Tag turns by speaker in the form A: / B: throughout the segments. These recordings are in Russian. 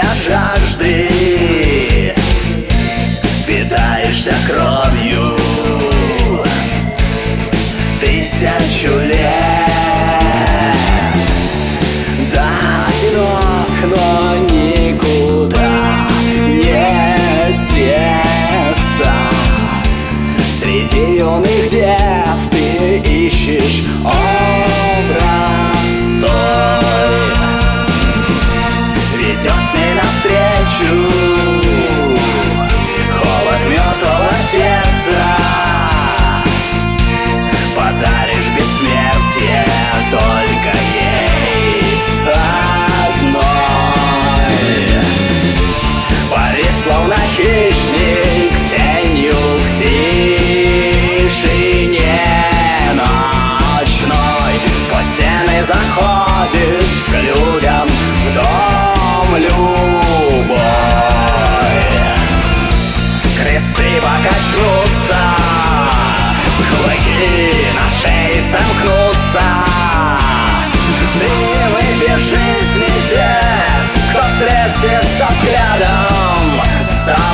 A: утоления жажды, питаешься кровью тысячу лет. Да, одинок, но никуда не деться. Среди юных дев ты ищешь образ той, ведет с ней навстречу холод мертвого сердца. Подаришь бессмертие только ей одной. Пари, словно хищник, тенью в тишине ночной. Сквозь стены заходишь к людям в дом любой. Кресты покачнутся, клыки на шее сомкнутся. Ты выберешь жизни тех, кто встретится взглядом с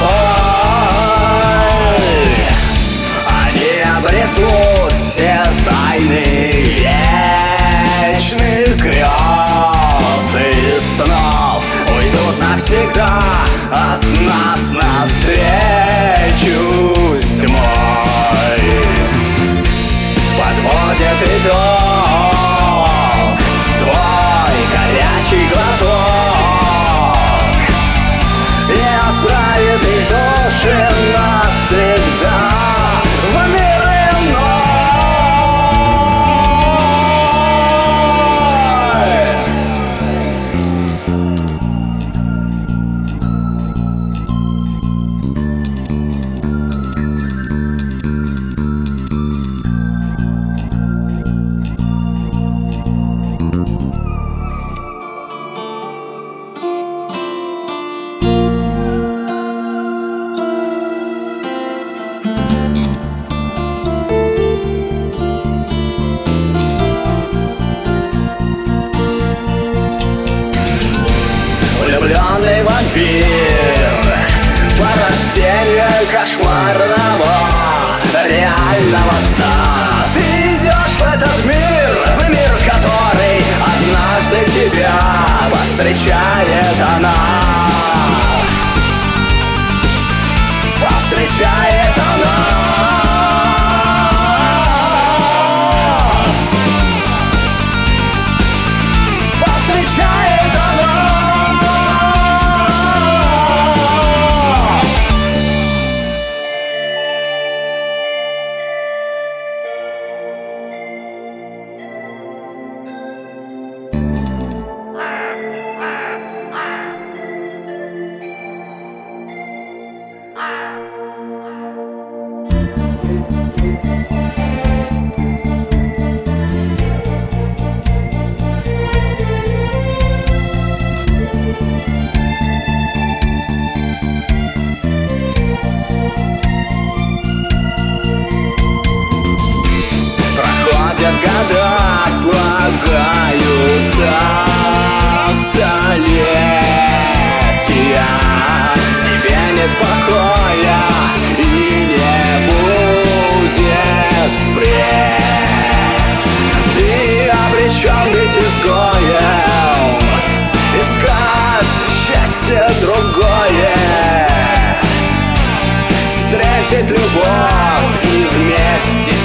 A: тобой. Они обретут все тайны вечных грез и снов, уйдут навсегда от нас навстречу с тьмой. Подводит итог твой горячий глоток и отправит их души навсегда в мир иной. Влюбленный вампир, порождение кошмарного реального сна. Ты идешь в этот мир, который однажды тебя повстречает она. Повстречает она. Повстречает она. Проходят года, слагаются в столетия. Тебе нет покоя и не будет впредь. Ты обречен быть изгоем, искать счастье другое, встретить любовь и вместе